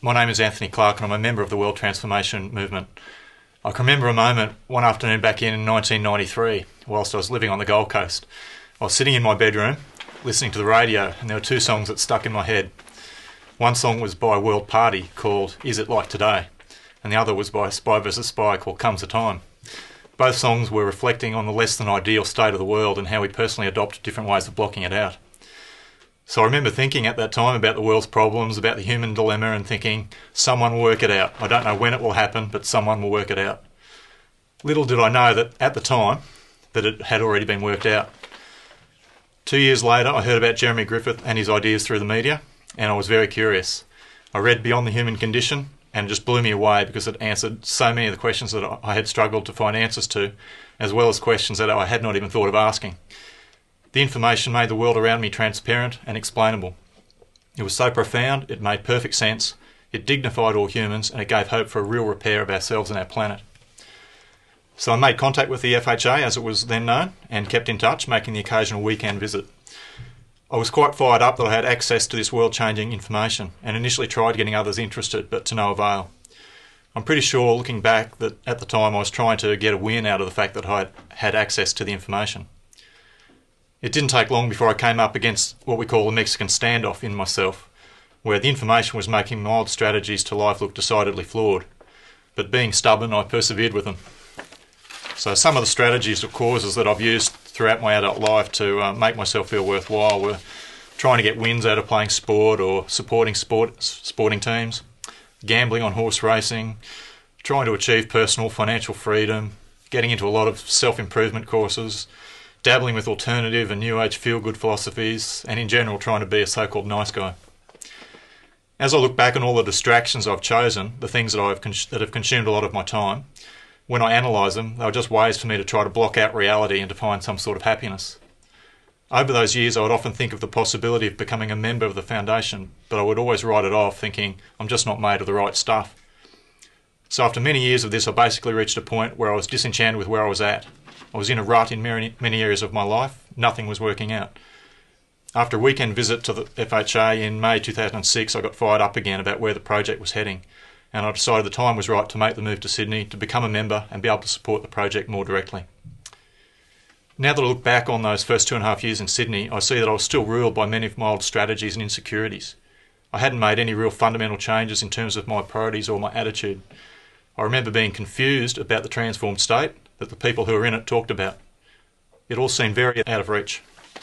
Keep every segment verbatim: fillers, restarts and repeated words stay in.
My name is Anthony Clark and I'm a member of the World Transformation Movement. I can remember a moment one afternoon back in nineteen ninety-three, whilst I was living on the Gold Coast. I was sitting in my bedroom listening to the radio and there were two songs that stuck in my head. One song was by World Party called Is It Like Today, and the other was by Spy versus Spy called Comes a Time. Both songs were reflecting on the less than ideal state of the world and how we personally adopt different ways of blocking it out. So I remember thinking at that time about the world's problems, about the human dilemma, and thinking, someone will work it out. I don't know when it will happen, but someone will work it out. Little did I know that at the time that it had already been worked out. Two years later, I heard about Jeremy Griffith and his ideas through the media, and I was very curious. I read Beyond the Human Condition, and it just blew me away because it answered so many of the questions that I had struggled to find answers to, as well as questions that I had not even thought of asking. The information made the world around me transparent and explainable. It was so profound, it made perfect sense, it dignified all humans, and it gave hope for a real repair of ourselves and our planet. So I made contact with the F H A, as it was then known, and kept in touch, making the occasional weekend visit. I was quite fired up that I had access to this world-changing information, and initially tried getting others interested, but to no avail. I'm pretty sure, looking back, that at the time I was trying to get a win out of the fact that I had access to the information. It didn't take long before I came up against what we call a Mexican standoff in myself, where the information was making my old strategies to life look decidedly flawed. But being stubborn, I persevered with them. So some of the strategies or causes that I've used throughout my adult life to uh, make myself feel worthwhile were trying to get wins out of playing sport or supporting sport, sporting teams, gambling on horse racing, trying to achieve personal financial freedom, getting into a lot of self-improvement courses, dabbling with alternative and new age feel-good philosophies, and in general trying to be a so-called nice guy. As I look back on all the distractions I've chosen, the things that, I've cons- that have consumed a lot of my time, when I analyse them, they were just ways for me to try to block out reality and to find some sort of happiness. Over those years I would often think of the possibility of becoming a member of the foundation, but I would always write it off thinking I'm just not made of the right stuff. So after many years of this, I basically reached a point where I was disenchanted with where I was at. I was in a rut in many, many areas of my life. Nothing was working out. After a weekend visit to the F H A in May two thousand six, I got fired up again about where the project was heading, and I decided the time was right to make the move to Sydney to become a member and be able to support the project more directly. Now that I look back on those first two and a half years in Sydney, I see that I was still ruled by many of my old strategies and insecurities. I hadn't made any real fundamental changes in terms of my priorities or my attitude. I remember being confused about the transformed state that the people who were in it talked about. It all seemed very out of reach.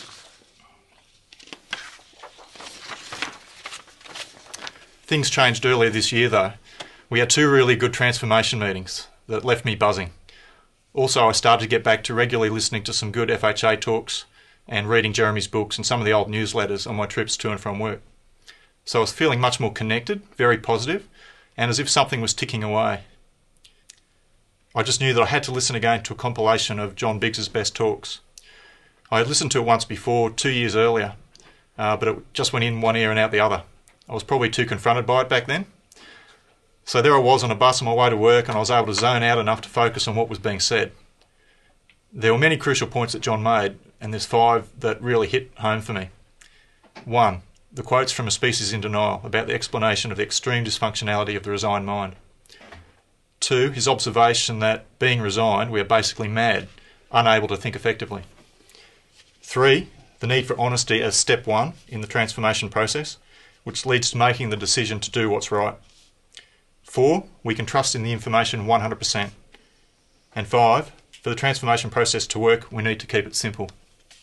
Things changed earlier this year though. We had two really good transformation meetings that left me buzzing. Also, I started to get back to regularly listening to some good F H A talks and reading Jeremy's books and some of the old newsletters on my trips to and from work. So I was feeling much more connected, very positive, and as if something was ticking away. I just knew that I had to listen again to a compilation of John Biggs's best talks. I had listened to it once before, two years earlier, uh, but it just went in one ear and out the other. I was probably too confronted by it back then. So there I was on a bus on my way to work, and I was able to zone out enough to focus on what was being said. There were many crucial points that John made, and there's five that really hit home for me. One, the quotes from A Species in Denial about the explanation of the extreme dysfunctionality of the resigned mind. Two, his observation that, being resigned, we are basically mad, unable to think effectively. Three, the need for honesty as step one in the transformation process, which leads to making the decision to do what's right. Four, we can trust in the information one hundred percent. And five, for the transformation process to work, we need to keep it simple.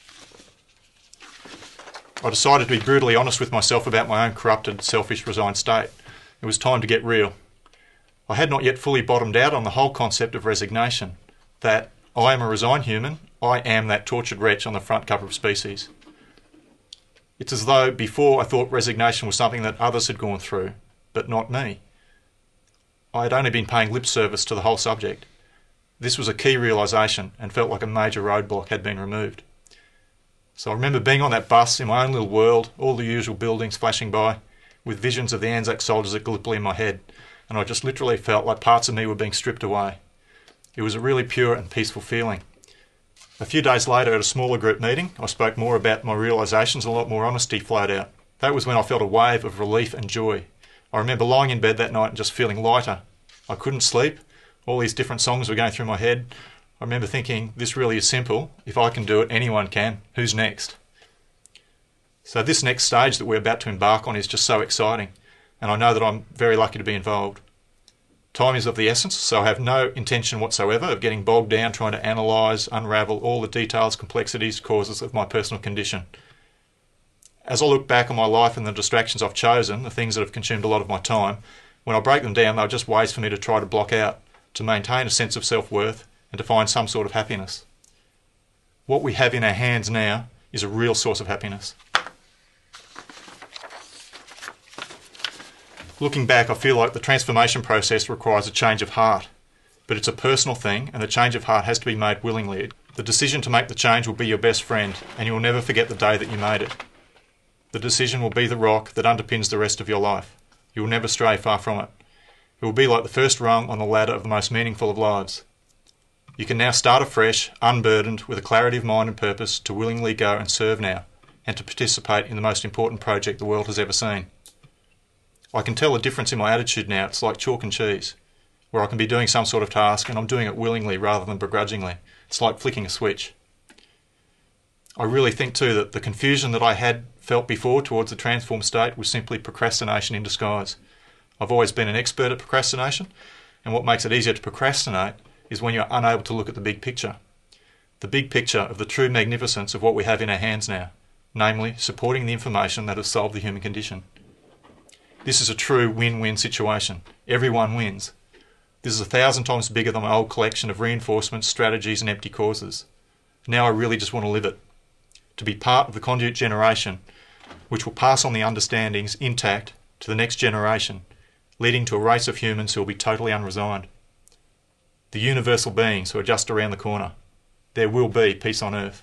I decided to be brutally honest with myself about my own corrupted, selfish, resigned state. It was time to get real. I had not yet fully bottomed out on the whole concept of resignation, that I am a resigned human, I am that tortured wretch on the front cover of Species. It's as though before I thought resignation was something that others had gone through, but not me. I had only been paying lip service to the whole subject. This was a key realisation and felt like a major roadblock had been removed. So I remember being on that bus in my own little world, all the usual buildings flashing by, with visions of the Anzac soldiers at Gallipoli in my head, and I just literally felt like parts of me were being stripped away. It was a really pure and peaceful feeling. A few days later at a smaller group meeting, I spoke more about my realisations and a lot more honesty flowed out. That was when I felt a wave of relief and joy. I remember lying in bed that night and just feeling lighter. I couldn't sleep. All these different songs were going through my head. I remember thinking, this really is simple. If I can do it, anyone can. Who's next? So this next stage that we're about to embark on is just so exciting, and I know that I'm very lucky to be involved. Time is of the essence, so I have no intention whatsoever of getting bogged down trying to analyse, unravel all the details, complexities, causes of my personal condition. As I look back on my life and the distractions I've chosen, the things that have consumed a lot of my time, when I break them down, they're just ways for me to try to block out, to maintain a sense of self-worth and to find some sort of happiness. What we have in our hands now is a real source of happiness. Looking back, I feel like the transformation process requires a change of heart, but it's a personal thing and the change of heart has to be made willingly. The decision to make the change will be your best friend and you will never forget the day that you made it. The decision will be the rock that underpins the rest of your life. You will never stray far from it. It will be like the first rung on the ladder of the most meaningful of lives. You can now start afresh, unburdened, with a clarity of mind and purpose to willingly go and serve now and to participate in the most important project the world has ever seen. I can tell a difference in my attitude now. It's like chalk and cheese, where I can be doing some sort of task and I'm doing it willingly rather than begrudgingly. It's like flicking a switch. I really think too that the confusion that I had felt before towards the transformed state was simply procrastination in disguise. I've always been an expert at procrastination, and what makes it easier to procrastinate is when you're unable to look at the big picture. The big picture of the true magnificence of what we have in our hands now, namely supporting the information that has solved the human condition. This is a true win-win situation. Everyone wins. This is a thousand times bigger than my old collection of reinforcements, strategies and empty causes. Now I really just want to live it. To be part of the conduit generation, which will pass on the understandings intact to the next generation, leading to a race of humans who will be totally unresigned. The universal beings who are just around the corner. There will be peace on earth.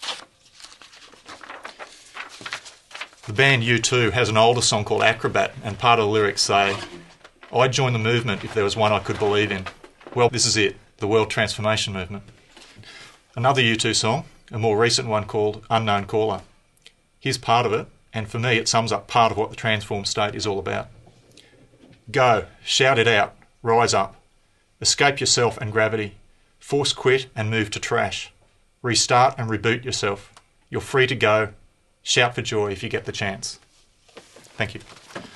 The band U two has an older song called Acrobat, and part of the lyrics say, I'd join the movement if there was one I could believe in. Well, this is it, the World Transformation Movement. Another U two song, a more recent one called Unknown Caller. Here's part of it, and for me it sums up part of what the transformed state is all about. Go, shout it out, rise up, escape yourself and gravity, force quit and move to trash, restart and reboot yourself. You're free to go, shout for joy if you get the chance. Thank you.